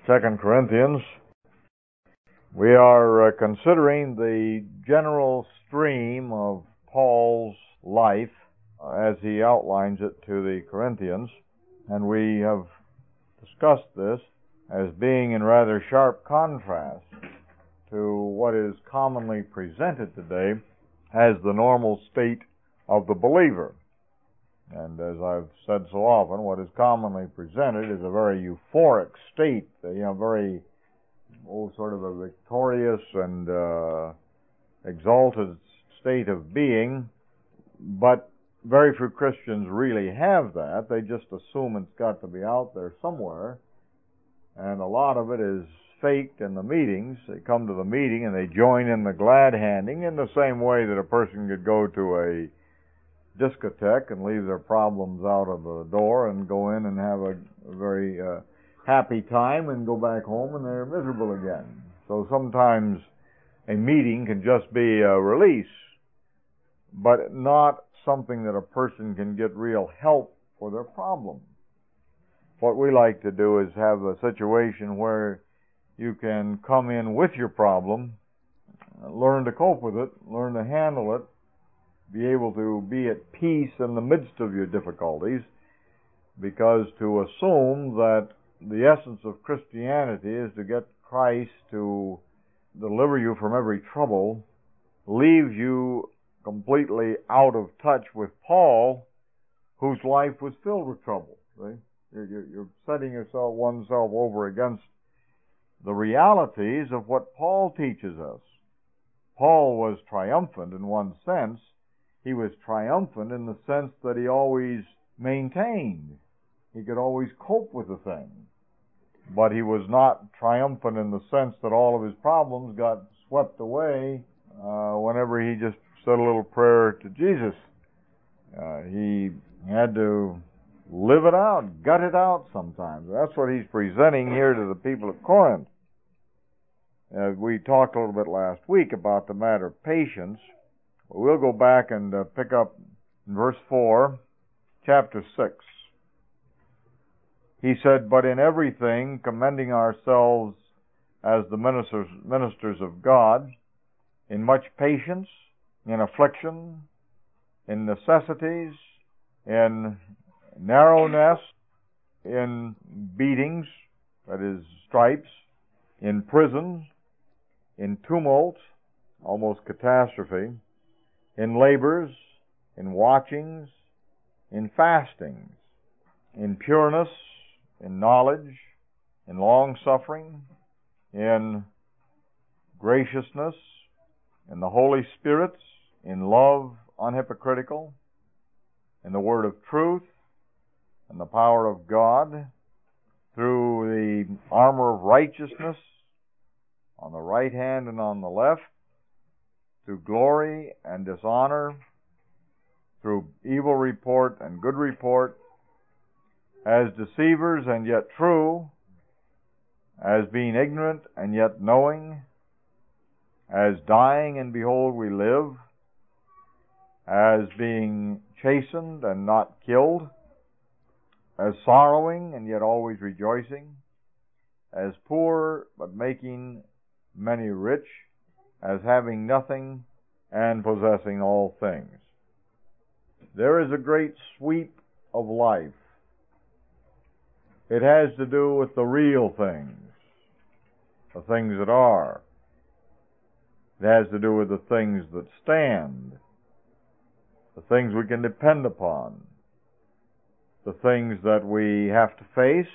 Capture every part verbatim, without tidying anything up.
Second Corinthians. We are uh, considering the general stream of Paul's life uh, as he outlines it to the Corinthians, and we have discussed this as being in rather sharp contrast to what is commonly presented today as the normal state of the believer. And as I've said so often, what is commonly presented is a very euphoric state, you know, very, oh, sort of a victorious and uh, exalted state of being, but very few Christians really have that. They just assume it's got to be out there somewhere, and a lot of it is faked in the meetings. They come to the meeting and they join in the glad-handing in the same way that a person could go to a discotheque and leave their problems out of the door and go in and have a, a very uh, happy time and go back home and they're miserable again. So sometimes a meeting can just be a release, but not something that a person can get real help for their problem. What we like to do is have a situation where you can come in with your problem, learn to cope with it, learn to handle it, be able to be at peace in the midst of your difficulties, because to assume that the essence of Christianity is to get Christ to deliver you from every trouble leaves you completely out of touch with Paul, whose life was filled with trouble. See? You're, you're setting yourself oneself over against the realities of what Paul teaches us. Paul was triumphant in one sense. He was triumphant in the sense that he always maintained. He could always cope with the thing. But he was not triumphant in the sense that all of his problems got swept away uh, whenever he just said a little prayer to Jesus. Uh, he had to live it out, gut it out sometimes. That's what he's presenting here to the people of Corinth. Uh, we talked a little bit last week about the matter of patience. We'll go back and uh, pick up in verse four, chapter six. He said, "But in everything, commending ourselves as the ministers, ministers of God, in much patience, in affliction, in necessities, in narrowness, in beatings, that is, stripes, in prisons, in tumult, almost catastrophe, in labors, in watchings, in fastings, in pureness, in knowledge, in long-suffering, in graciousness, in the Holy Spirits, in love unhypocritical, in the word of truth, in the power of God, through the armor of righteousness on the right hand and on the left, through glory and dishonor, through evil report and good report, as deceivers and yet true, as being ignorant and yet knowing, as dying and behold we live, as being chastened and not killed, as sorrowing and yet always rejoicing, as poor but making many rich, as having nothing and possessing all things." There is a great sweep of life. It has to do with the real things, the things that are. It has to do with the things that stand, the things we can depend upon, the things that we have to face,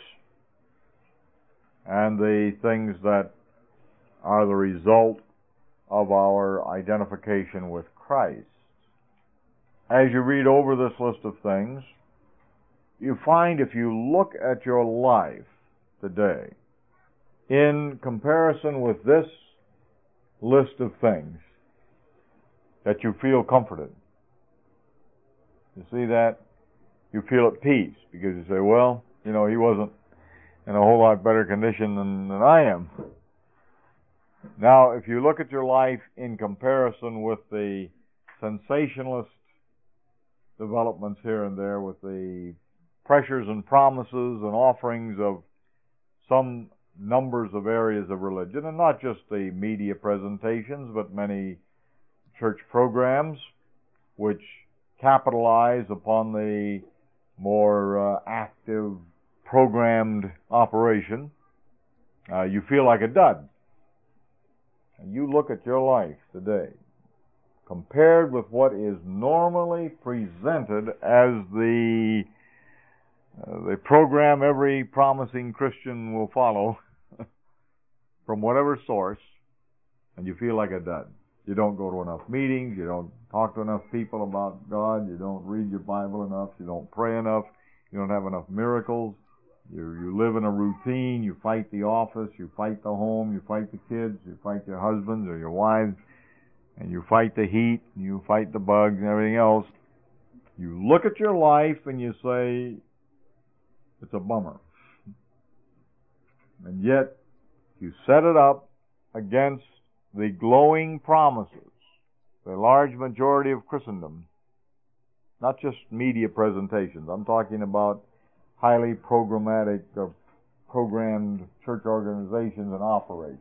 and the things that are the result of our identification with Christ. As you read over this list of things, you find if you look at your life today in comparison with this list of things, that you feel comforted. You see that? You feel at peace because you say, well, you know, he wasn't in a whole lot better condition than, than I am. Now, if you look at your life in comparison with the sensationalist developments here and there, with the pressures and promises and offerings of some numbers of areas of religion, and not just the media presentations, but many church programs which capitalize upon the more uh, active, programmed operation. Uh, you feel like a dud. And you look at your life today, compared with what is normally presented as the uh, the program every promising Christian will follow from whatever source, and you feel like a dud. You don't go to enough meetings, you don't talk to enough people about God, you don't read your Bible enough, you don't pray enough, you don't have enough miracles, you, you live in a routine, you fight the office, you fight the home, you fight the kids, you fight your husbands or your wives, and you fight the heat, and you fight the bugs and everything else. You look at your life and you say, it's a bummer. And yet, you set it up against the glowing promises, the large majority of Christendom, not just media presentations. I'm talking about highly programmatic or programmed church organizations and operations.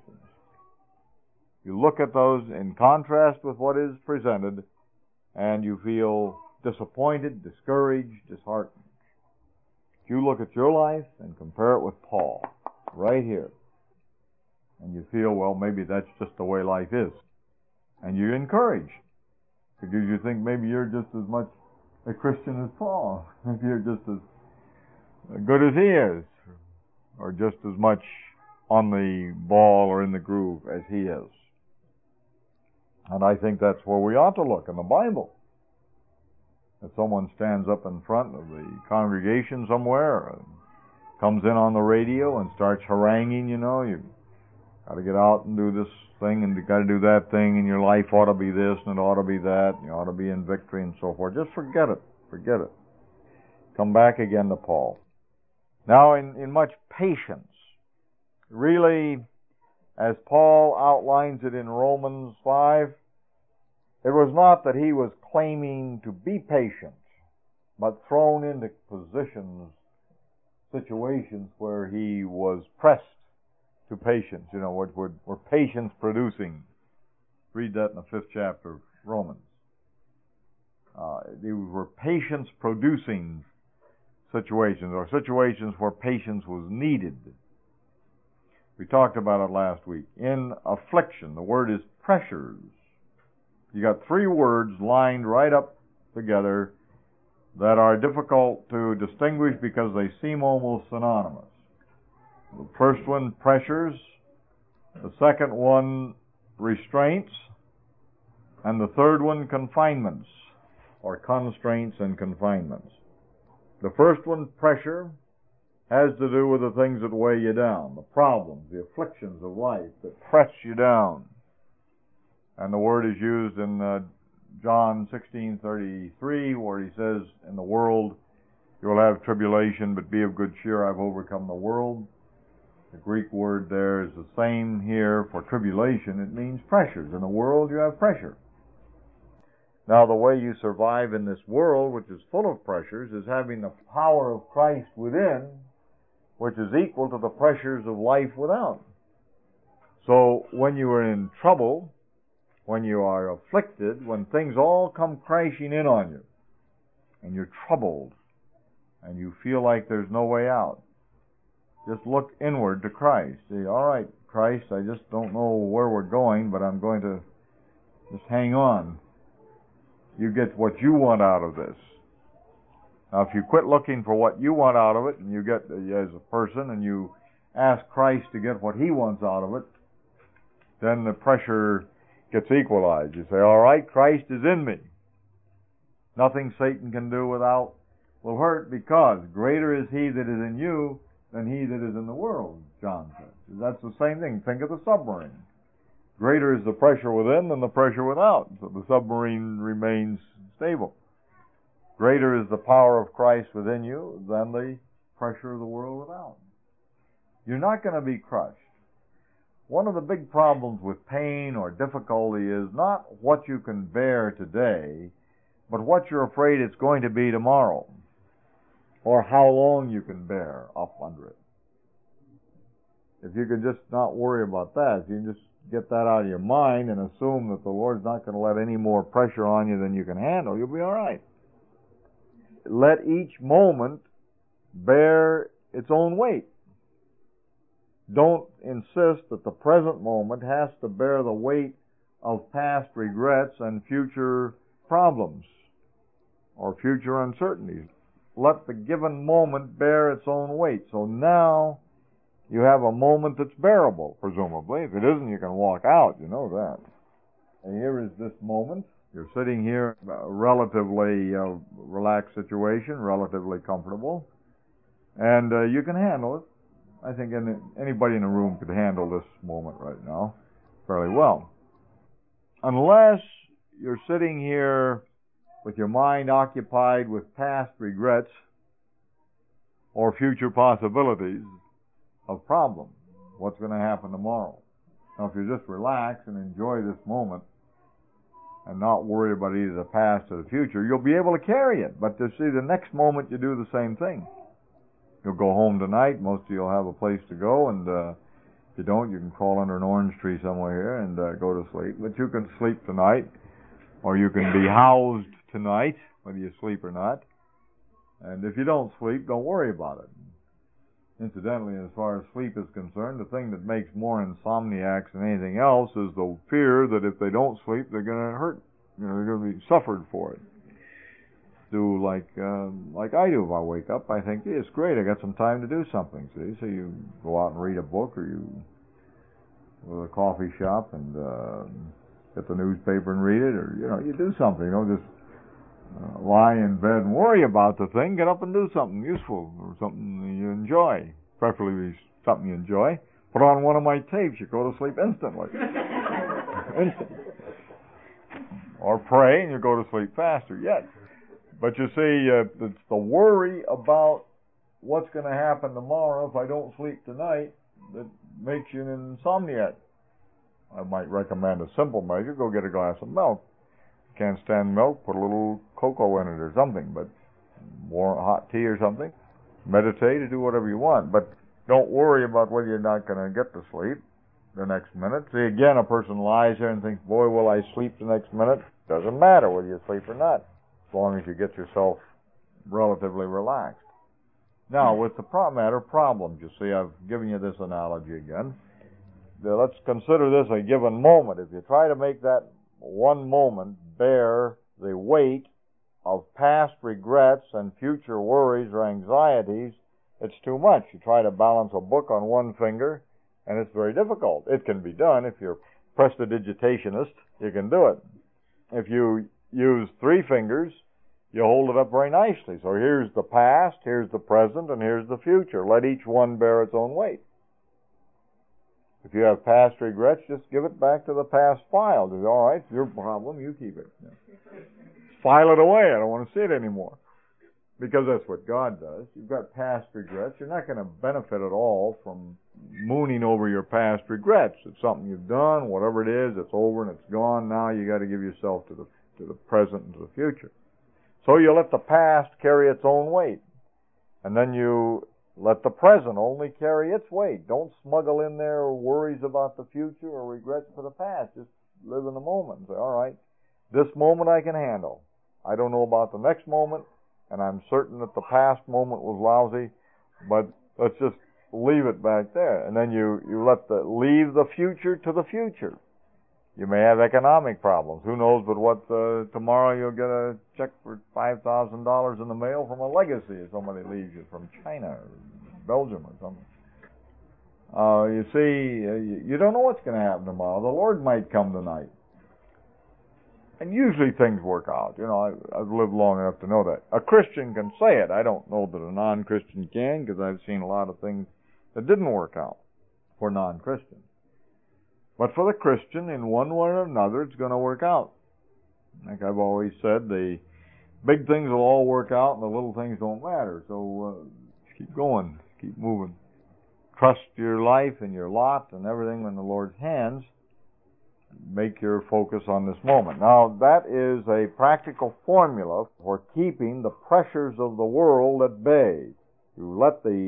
You look at those in contrast with what is presented, and you feel disappointed, discouraged, disheartened. You look at your life and compare it with Paul, right here, and you feel, well, maybe that's just the way life is. And you're encouraged, because you think maybe you're just as much a Christian as Paul. Maybe you're just as good as he is, or just as much on the ball or in the groove as he is. And I think that's where we ought to look in the Bible. If someone stands up in front of the congregation somewhere, and comes in on the radio and starts haranguing, you know, you got to get out and do this thing, and you got to do that thing, and your life ought to be this, and it ought to be that, and you ought to be in victory, and so forth. Just forget it. Forget it. Come back again to Paul. Now, in, in much patience, really, as Paul outlines it in Romans five, it was not that he was claiming to be patient, but thrown into positions, situations where he was pressed to patience, you know, what were, were patience producing. Read that in the fifth chapter of Romans. Uh, they were patience producing situations, or situations where patience was needed. We talked about it last week. In affliction, the word is pressures. You got three words lined right up together that are difficult to distinguish because they seem almost synonymous. The first one, pressures. The second one, restraints. And the third one, confinements, or constraints and confinements. The first one, pressure, has to do with the things that weigh you down, the problems, the afflictions of life that press you down. And the word is used in uh, John sixteen thirty-three, where he says, in the world you will have tribulation, but be of good cheer, I've overcome the world. The Greek word there is the same here for tribulation. It means pressures. In the world you have pressure. Now, the way you survive in this world, which is full of pressures, is having the power of Christ within, which is equal to the pressures of life without. So, when you are in trouble, when you are afflicted, when things all come crashing in on you, and you're troubled, and you feel like there's no way out, just look inward to Christ. Say, all right, Christ, I just don't know where we're going, but I'm going to just hang on. You get what you want out of this. Now, if you quit looking for what you want out of it, and you get, as a person, and you ask Christ to get what He wants out of it, then the pressure gets equalized. You say, all right, Christ is in me. Nothing Satan can do without will hurt, because greater is He that is in you than he that is in the world, John says. That's the same thing. Think of the submarine. Greater is the pressure within than the pressure without, so the submarine remains stable. Greater is the power of Christ within you than the pressure of the world without. You're not going to be crushed. One of the big problems with pain or difficulty is not what you can bear today, but what you're afraid it's going to be tomorrow, or how long you can bear up under it. If you can just not worry about that, if you can just get that out of your mind and assume that the Lord's not going to let any more pressure on you than you can handle, you'll be all right. Let each moment bear its own weight. Don't insist that the present moment has to bear the weight of past regrets and future problems or future uncertainties. Let the given moment bear its own weight. So now you have a moment that's bearable, presumably. If it isn't, you can walk out. You know that. And here is this moment. You're sitting here in a relatively uh, relaxed situation, relatively comfortable, and uh, you can handle it. I think any, anybody in the room could handle this moment right now fairly well. Unless you're sitting here with your mind occupied with past regrets or future possibilities of problems. What's going to happen tomorrow? Now, if you just relax and enjoy this moment and not worry about either the past or the future, you'll be able to carry it. But to see the next moment, you do the same thing. You'll go home tonight. Most of you will have a place to go, and uh, if you don't, you can crawl under an orange tree somewhere here and uh, go to sleep. But you can sleep tonight, or you can be housed tonight, whether you sleep or not. And if you don't sleep, don't worry about it. Incidentally, as far as sleep is concerned, the thing that makes more insomniacs than anything else is the fear that if they don't sleep, they're going to hurt. You know, they're going to be suffered for it. Do like uh, like I do. If I wake up, I think, hey, it's great. I got some time to do something. See, so you go out and read a book, or you go to a coffee shop and uh, get the newspaper and read it, or you know, you do something. You don't just uh, lie in bed and worry about the thing. Get up and do something useful or something you enjoy. Preferably something you enjoy. Put on one of my tapes. You go to sleep instantly. Instantly. Or pray and you go to sleep faster yet. But you see, uh, it's the worry about what's going to happen tomorrow if I don't sleep tonight that makes you an insomniac. I might recommend a simple measure. Go get a glass of milk. If you can't stand milk, put a little cocoa in it or something, but warm hot tea or something. Meditate or do whatever you want. But don't worry about whether you're not going to get to sleep the next minute. See, again, a person lies there and thinks, boy, will I sleep the next minute? Doesn't matter whether you sleep or not, as long as you get yourself relatively relaxed. Now, with the pro- matter of problems, you see, I've given you this analogy again. Now, let's consider this a given moment. If you try to make that one moment bear the weight of past regrets and future worries or anxieties, it's too much. You try to balance a book on one finger, and it's very difficult. It can be done. If you're prestidigitationist, you can do it. If you use three fingers, you hold it up very nicely. So here's the past, here's the present, and here's the future. Let each one bear its own weight. If you have past regrets, just give it back to the past file. Just, all right, it's your problem, you keep it. File it away. I don't want to see it anymore. Because that's what God does. You've got past regrets. You're not going to benefit at all from mooning over your past regrets. It's something you've done, whatever it is, it's over and it's gone. Now you got to give yourself to the to the present and to the future. So you let the past carry its own weight. And then you let the present only carry its weight. Don't smuggle in there worries about the future or regrets for the past. Just live in the moment and say, all right, this moment I can handle. I don't know about the next moment, and I'm certain that the past moment was lousy, but let's just leave it back there. And then you, you let the leave the future to the future. You may have economic problems. Who knows but what uh, tomorrow you'll get a check for five thousand dollars in the mail from a legacy if somebody leaves you from China or Belgium or something. Uh, you see, uh, you don't know what's going to happen tomorrow. The Lord might come tonight. And usually things work out. You know, I, I've lived long enough to know that. A Christian can say it. I don't know that a non-Christian can, because I've seen a lot of things that didn't work out for non-Christians. But for the Christian, in one way or another, it's going to work out. Like I've always said, the big things will all work out and the little things don't matter. So uh, keep going, keep moving. Trust your life and your lot and everything in the Lord's hands. Make your focus on this moment. Now, that is a practical formula for keeping the pressures of the world at bay. You let the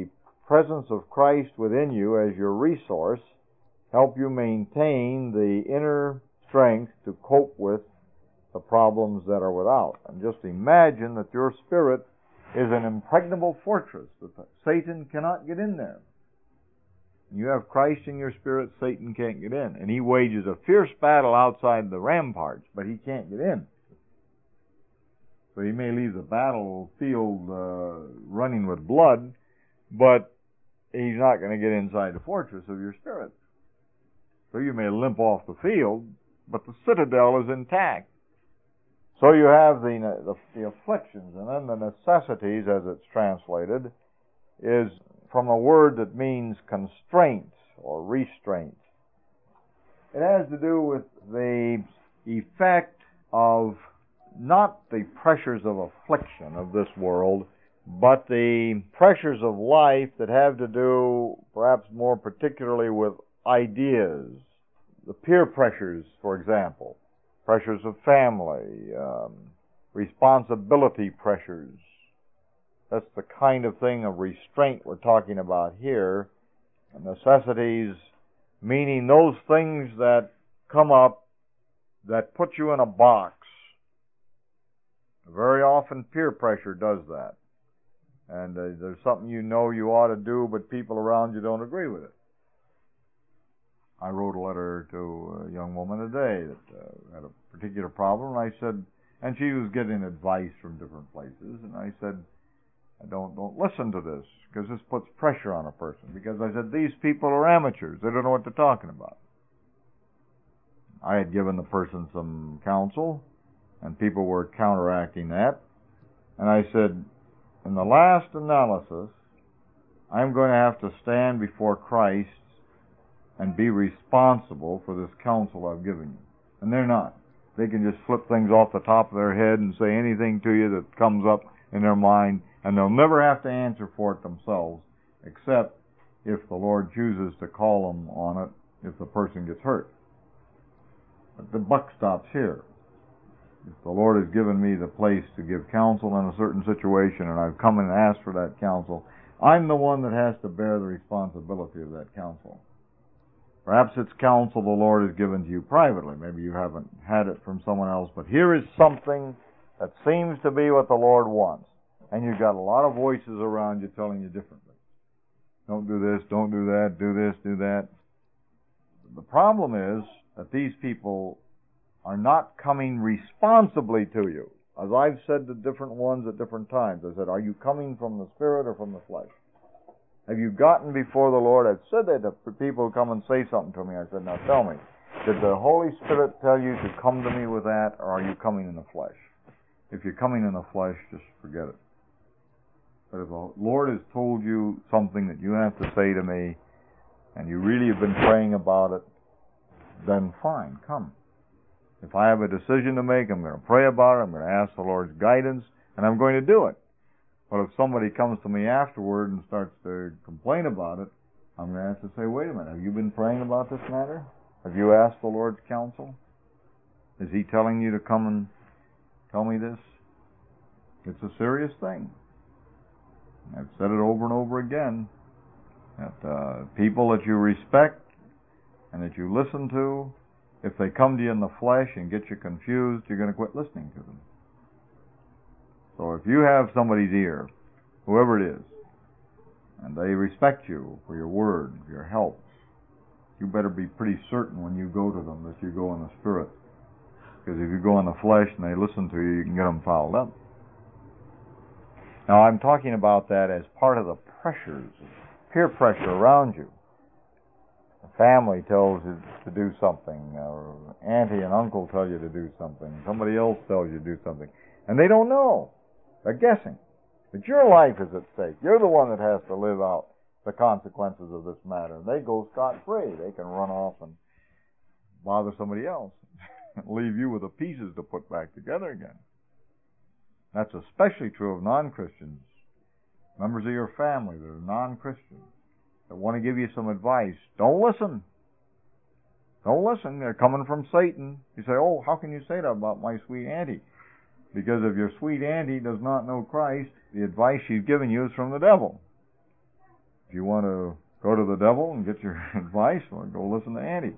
presence of Christ within you as your resource help you maintain the inner strength to cope with the problems that are without. And just imagine that your spirit is an impregnable fortress, that Satan cannot get in there. You have Christ in your spirit, Satan can't get in. And he wages a fierce battle outside the ramparts, but he can't get in. So he may leave the battlefield uh, running with blood, but he's not going to get inside the fortress of your spirit. So you may limp off the field, but the citadel is intact. So you have the, the, the afflictions, and then the necessities, as it's translated, is from a word that means constraints or restraints. It has to do with the effect of not the pressures of affliction of this world, but the pressures of life that have to do perhaps more particularly with ideas. The peer pressures, for example, pressures of family, um, responsibility pressures. That's the kind of thing of restraint we're talking about here. Necessities, meaning those things that come up that put you in a box. Very often peer pressure does that. And uh, there's something you know you ought to do, but people around you don't agree with it. I wrote a letter to a young woman today that uh, had a particular problem, and I said, and she was getting advice from different places, and I said, don't don't listen to this, because this puts pressure on a person. Because I said, these people are amateurs. They don't know what they're talking about. I had given the person some counsel, and people were counteracting that. And I said, in the last analysis, I'm going to have to stand before Christ and be responsible for this counsel I've given you. And they're not. They can just flip things off the top of their head and say anything to you that comes up in their mind, and they'll never have to answer for it themselves, except if the Lord chooses to call them on it if the person gets hurt. But the buck stops here. If the Lord has given me the place to give counsel in a certain situation, and I've come and asked for that counsel, I'm the one that has to bear the responsibility of that counsel. Perhaps it's counsel the Lord has given to you privately. Maybe you haven't had it from someone else, but here is something that seems to be what the Lord wants. And you've got a lot of voices around you telling you differently. Don't do this, don't do that, do this, do that. The problem is that these people are not coming responsibly to you. As I've said to different ones at different times, I said, are you coming from the Spirit or from the flesh? Have you gotten before the Lord? I've said that to people who come and say something to me. I said, now tell me, did the Holy Spirit tell you to come to me with that, or are you coming in the flesh? If you're coming in the flesh, just forget it. But if the Lord has told you something that you have to say to me, and you really have been praying about it, then fine, come. If I have a decision to make, I'm going to pray about it, I'm going to ask the Lord's guidance, and I'm going to do it. But if somebody comes to me afterward and starts to complain about it, I'm going to have to say, wait a minute, have you been praying about this matter? Have you asked the Lord's counsel? Is He telling you to come and tell me this? It's a serious thing. I've said it over and over again, that uh, people that you respect and that you listen to, if they come to you in the flesh and get you confused, you're going to quit listening to them. So if you have somebody's ear, whoever it is, and they respect you for your word, for your help, you better be pretty certain when you go to them that you go in the Spirit. Because if you go in the flesh and they listen to you, you can get them fouled up. Now, I'm talking about that as part of the pressures, peer pressure around you. The family tells you to do something, or auntie and uncle tell you to do something, somebody else tells you to do something, and they don't know. They're guessing. But your life is at stake. You're the one that has to live out the consequences of this matter. They go scot-free. They can run off and bother somebody else and leave you with the pieces to put back together again. That's especially true of non-Christians, members of your family that are non-Christians, that want to give you some advice. Don't listen. Don't listen. They're coming from Satan. You say, oh, how can you say that about my sweet auntie? Because if your sweet auntie does not know Christ, the advice she's giving you is from the devil. If you want to go to the devil and get your advice, well, go listen to Auntie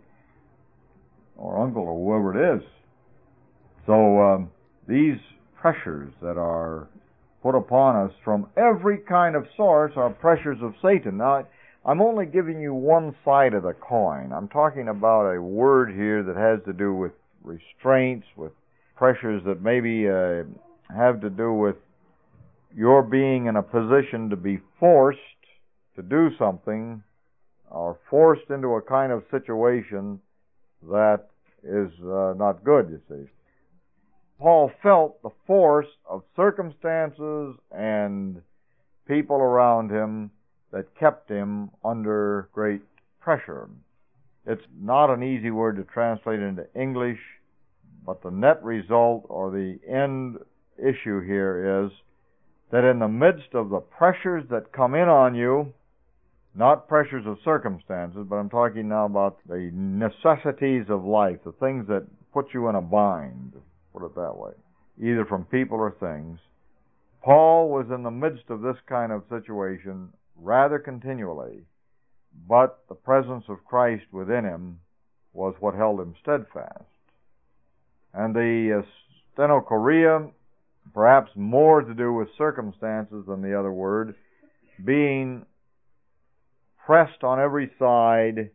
or Uncle or whoever it is. So um, these pressures that are put upon us from every kind of source are pressures of Satan. Now, I'm only giving you one side of the coin. I'm talking about a word here that has to do with restraints, with pressures that maybe uh, have to do with your being in a position to be forced to do something or forced into a kind of situation that is uh, not good, you see. Paul felt the force of circumstances and people around him that kept him under great pressure. It's not an easy word to translate into English, but the net result or the end issue here is that in the midst of the pressures that come in on you, not pressures of circumstances, but I'm talking now about the necessities of life, the things that put you in a bind, put it that way, either from people or things. Paul was in the midst of this kind of situation rather continually, but the presence of Christ within him was what held him steadfast. And the uh, stenochoria, perhaps more to do with circumstances than the other word, being pressed on every side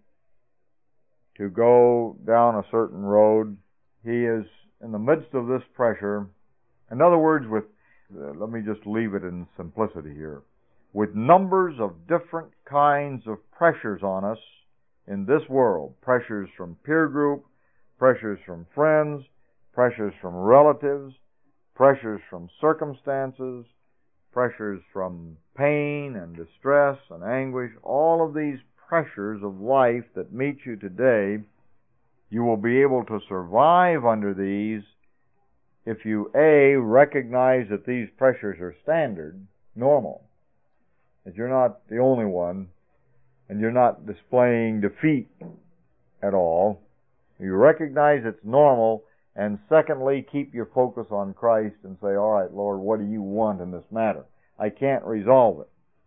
to go down a certain road. He is in the midst of this pressure. In other words, with uh, let me just leave it in simplicity here. With numbers of different kinds of pressures on us in this world, pressures from peer group, pressures from friends, pressures from relatives, pressures from circumstances, pressures from pain and distress and anguish, all of these pressures of life that meet you today, you will be able to survive under these if you, A, recognize that these pressures are standard, normal, that you're not the only one, and you're not displaying defeat at all. You recognize it's normal, and secondly, keep your focus on Christ and say, all right, Lord, what do you want in this matter? I can't resolve it,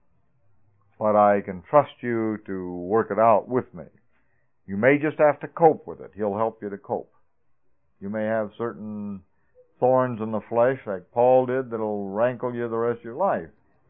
but I can trust you to work it out with me. You may just have to cope with it. He'll help you to cope. You may have certain thorns in the flesh, like Paul did, that'll rankle you the rest of your life.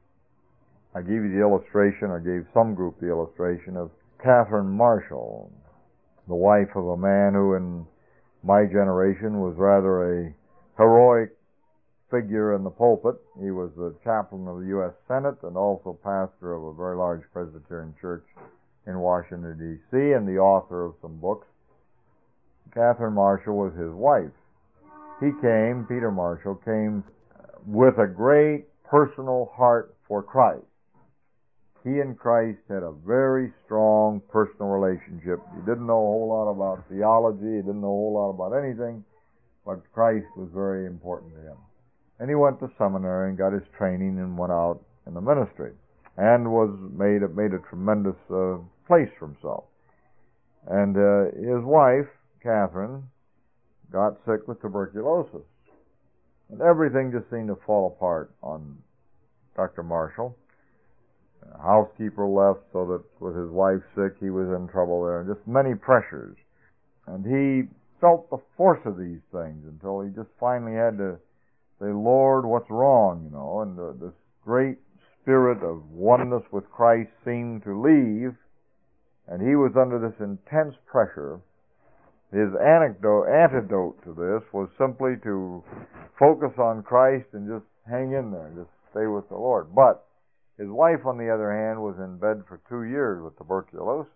I gave you the illustration, or gave some group the illustration of Catherine Marshall, the wife of a man who in my generation was rather a heroic figure in the pulpit. He was the chaplain of the U S Senate and also pastor of a very large Presbyterian church in Washington, D C, and the author of some books. Catherine Marshall was his wife. He came, Peter Marshall, came with a great personal heart for Christ. He and Christ had a very strong personal relationship. He didn't know a whole lot about theology. He didn't know a whole lot about anything, but Christ was very important to him. And he went to seminary and got his training and went out in the ministry and was made made a tremendous uh, place for himself. And uh, his wife, Catherine, got sick with tuberculosis. And everything just seemed to fall apart on Doctor Marshall. A housekeeper left so that with his wife sick, he was in trouble there, and just many pressures. And he felt the force of these things until he just finally had to say, Lord, what's wrong, you know, and uh, this great spirit of oneness with Christ seemed to leave, and he was under this intense pressure. His anecdote, antidote to this was simply to focus on Christ and just hang in there, just stay with the Lord. But his wife, on the other hand, was in bed for two years with tuberculosis.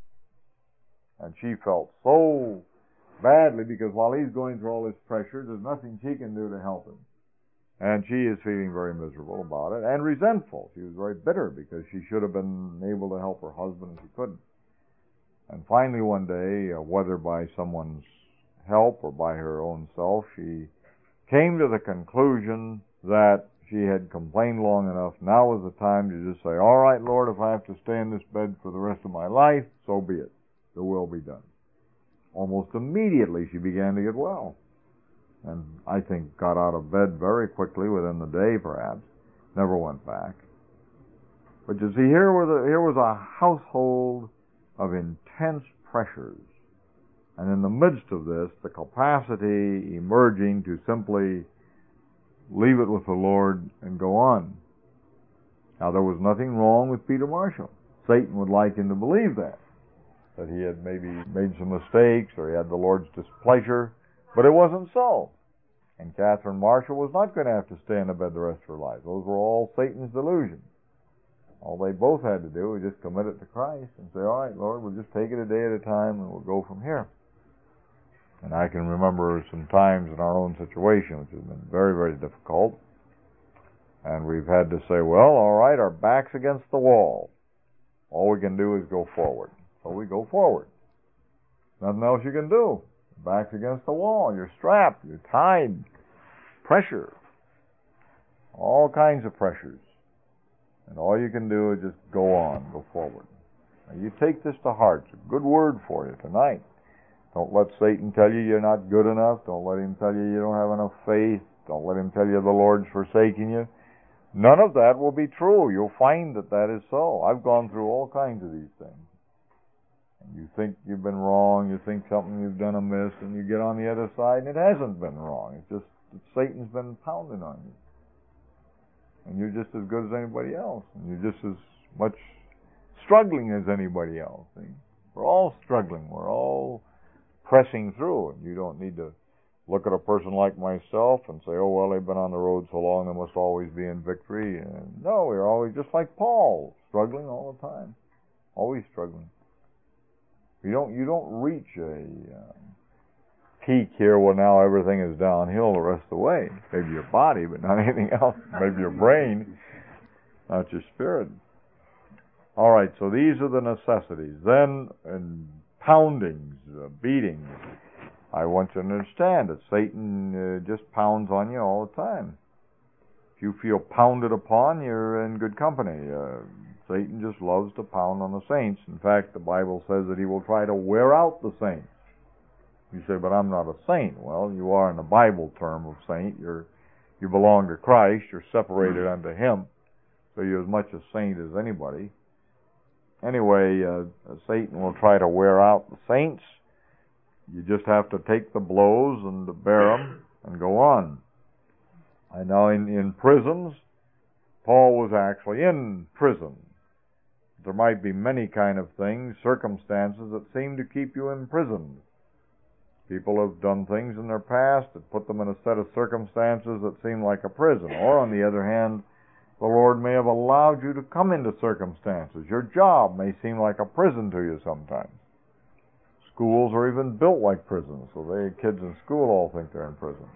And she felt so badly because while he's going through all this pressure, there's nothing she can do to help him. And she is feeling very miserable about it and resentful. She was very bitter because she should have been able to help her husband and she couldn't. And finally one day, uh, whether by someone's help or by her own self, she came to the conclusion that she had complained long enough. Now was the time to just say, all right, Lord, if I have to stay in this bed for the rest of my life, so be it. The will be done. Almost immediately she began to get well. And I think got out of bed very quickly, within the day perhaps. Never went back. But you see, here was a, here was a household of intense pressures. And in the midst of this, the capacity emerging to simply leave it with the Lord and go on. Now, there was nothing wrong with Peter Marshall. Satan would like him to believe that, that he had maybe made some mistakes or he had the Lord's displeasure, but it wasn't so. And Catherine Marshall was not going to have to stay in the bed the rest of her life. Those were all Satan's delusions. All they both had to do was just commit it to Christ and say, all right, Lord, we'll just take it a day at a time and we'll go from here. And I can remember some times in our own situation, which has been very, very difficult. And we've had to say, well, all right, our back's against the wall. All we can do is go forward. So we go forward. Nothing else you can do. Back's against the wall. You're strapped. You're tied. Pressure. All kinds of pressures. And all you can do is just go on, go forward. Now, you take this to heart. It's a good word for you tonight. Don't let Satan tell you you're not good enough. Don't let him tell you you don't have enough faith. Don't let him tell you the Lord's forsaking you. None of that will be true. You'll find that that is so. I've gone through all kinds of these things. And you think you've been wrong, you think something you've done amiss, and you get on the other side, and it hasn't been wrong. It's just that Satan's been pounding on you. And you're just as good as anybody else. And you're just as much struggling as anybody else. See? We're all struggling. We're all pressing through. And you don't need to look at a person like myself and say, oh, well, they've been on the road so long, they must always be in victory. And no, we're always just like Paul, struggling all the time. Always struggling. You don't, you don't reach a uh, peak here where now everything is downhill the rest of the way. Maybe your body, but not anything else. Maybe your brain, not your spirit. All right, so these are the necessities. Then, in poundings, uh, beatings, I want you to understand that Satan uh, just pounds on you all the time. If you feel pounded upon, you're in good company. Uh, Satan just loves to pound on the saints. In fact, the Bible says that he will try to wear out the saints. You say, but I'm not a saint. Well, you are in the Bible term of saint. You're, you belong to Christ. You're separated unto him. So you're as much a saint as anybody. Anyway, uh, Satan will try to wear out the saints. You just have to take the blows and bear them and go on. I know in, in prisons, Paul was actually in prison. There might be many kind of things, circumstances that seem to keep you imprisoned. People have done things in their past that put them in a set of circumstances that seem like a prison. Or, on the other hand, the Lord may have allowed you to come into circumstances. Your job may seem like a prison to you sometimes. Schools are even built like prisons, so the kids in school all think they're in prison.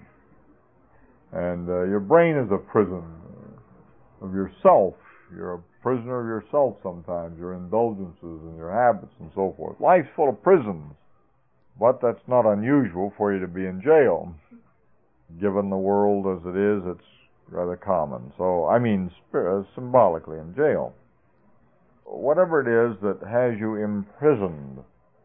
And uh, your brain is a prison of yourself. You're a prisoner of yourself sometimes, your indulgences and your habits and so forth. Life's full of prisons, but that's not unusual for you to be in jail. Given the world as it is, it's rather common. So, I mean, spirit, symbolically in jail. Whatever it is that has you imprisoned,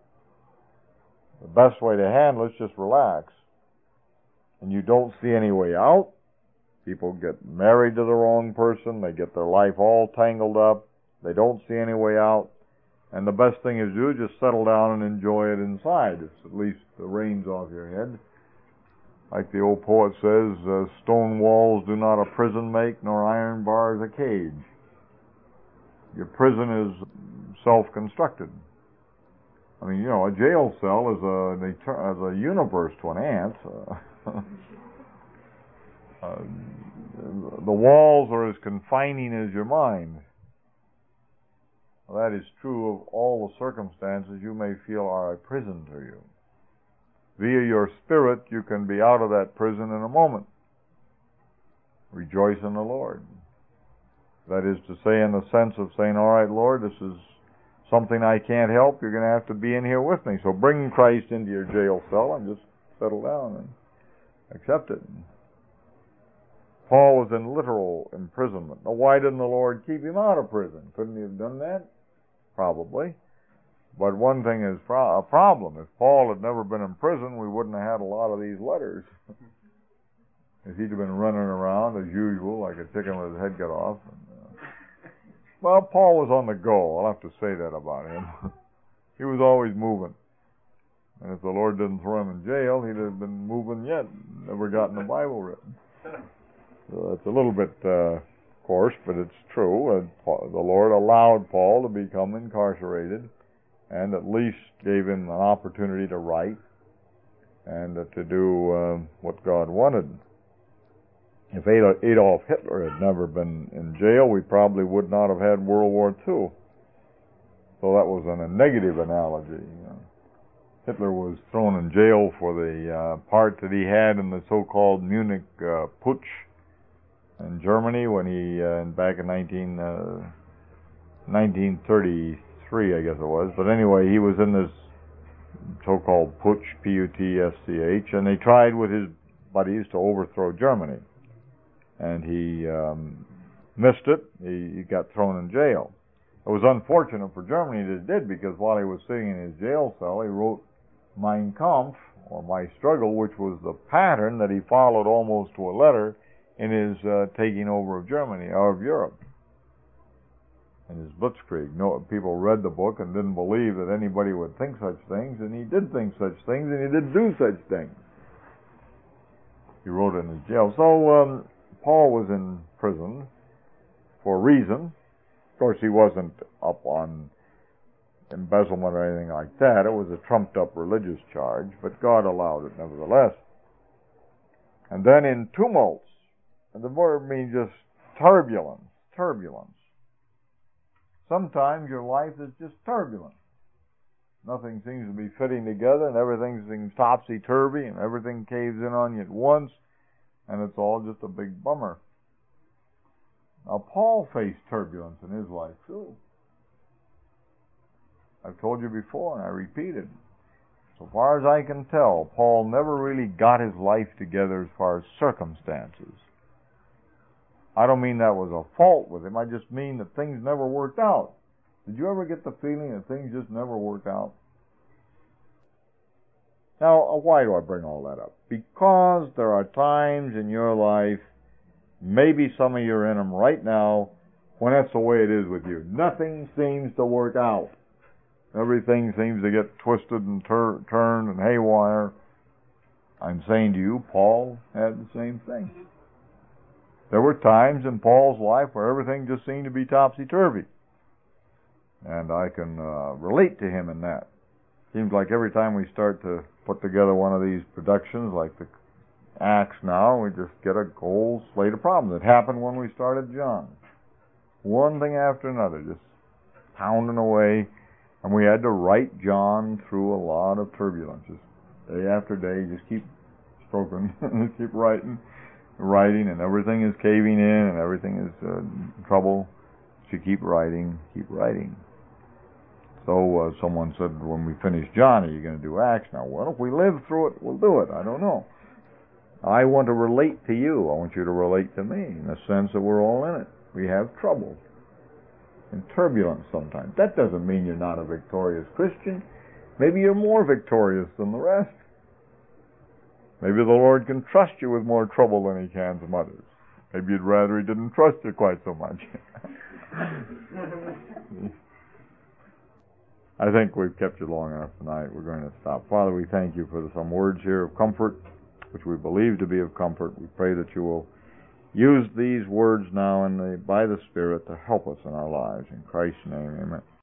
the best way to handle it is just relax. And you don't see any way out. People get married to the wrong person. They get their life all tangled up. They don't see any way out. And the best thing is to do is just settle down and enjoy it inside. It's at least the rain's off your head. Like the old poet says, uh, stone walls do not a prison make, nor iron bars a cage. Your prison is self-constructed. I mean, you know, a jail cell is a, is a universe to an ant. Uh, uh, the walls are as confining as your mind. Well, that is true of all the circumstances you may feel are a prison to you. Via your spirit, you can be out of that prison in a moment. Rejoice in the Lord. That is to say, in the sense of saying, all right, Lord, this is something I can't help. You're going to have to be in here with me. So bring Christ into your jail cell and just settle down and accept it. Paul was in literal imprisonment. Now, why didn't the Lord keep him out of prison? Couldn't he have done that? Probably. But one thing is pro- a problem. If Paul had never been in prison, we wouldn't have had a lot of these letters. If he'd have been running around as usual, like a chicken with his head cut off. And, uh, Well, Paul was on the go. I'll have to say that about him. He was always moving. And if the Lord didn't throw him in jail, he'd have been moving yet, never gotten the Bible written. So that's a little bit uh, coarse, but it's true. And the Lord allowed Paul to become incarcerated, and at least gave him an opportunity to write and uh, to do uh, what God wanted. If Adolf Hitler had never been in jail, we probably would not have had World War Two. So that was an, a negative analogy. You know. Hitler was thrown in jail for the uh, part that he had in the so-called Munich uh, Putsch in Germany when he, uh, back in nineteen, uh, nineteen thirty-three, I guess it was. But anyway, he was in this so-called Putsch, P U T S C H, and they tried with his buddies to overthrow Germany. And he um, missed it. He, he got thrown in jail. It was unfortunate for Germany that it did, because while he was sitting in his jail cell, he wrote Mein Kampf, or My Struggle, which was the pattern that he followed almost to a letter in his uh, taking over of Germany, or of Europe, in his Blitzkrieg. No, people read the book and didn't believe that anybody would think such things, and he did think such things, and he did do such things. He wrote it in his jail. So um, Paul was in prison for a reason. Of course, he wasn't up on embezzlement or anything like that. It was a trumped-up religious charge, but God allowed it nevertheless. And then in tumults, and the word means just turbulence, turbulence. Sometimes your life is just turbulent. Nothing seems to be fitting together, and everything seems topsy-turvy, and everything caves in on you at once, and it's all just a big bummer. Now, Paul faced turbulence in his life, too. I've told you before, and I repeat it. So far as I can tell, Paul never really got his life together as far as circumstances. I don't mean that was a fault with him. I just mean that things never worked out. Did you ever get the feeling that things just never worked out? Now, why do I bring all that up? Because there are times in your life, maybe some of you are in them right now, when that's the way it is with you. Nothing seems to work out. Everything seems to get twisted and tur- turned and haywire. I'm saying to you, Paul had the same thing. There were times in Paul's life where everything just seemed to be topsy-turvy. And I can uh, relate to him in that. Seems like every time we start to put together one of these productions, like the Acts now, we just get a whole slate of problems. It happened when we started John. One thing after another, just pounding away. And we had to write John through a lot of turbulences. Day after day, just keep stroking, just keep writing, writing, and everything is caving in, and everything is uh, in trouble. So you keep writing, keep writing. So uh, someone said, when we finish John, are you going to do Acts now? Well, if we live through it, we'll do it. I don't know. I want to relate to you. I want you to relate to me in the sense that we're all in it. We have trouble and turbulence sometimes. That doesn't mean you're not a victorious Christian. Maybe you're more victorious than the rest. Maybe the Lord can trust you with more trouble than He can some others. Maybe you'd rather He didn't trust you quite so much. I think we've kept you long enough tonight. We're going to stop. Father, we thank you for some words here of comfort, which we believe to be of comfort. We pray that you will use these words now and by the Spirit to help us in our lives. In Christ's name, amen.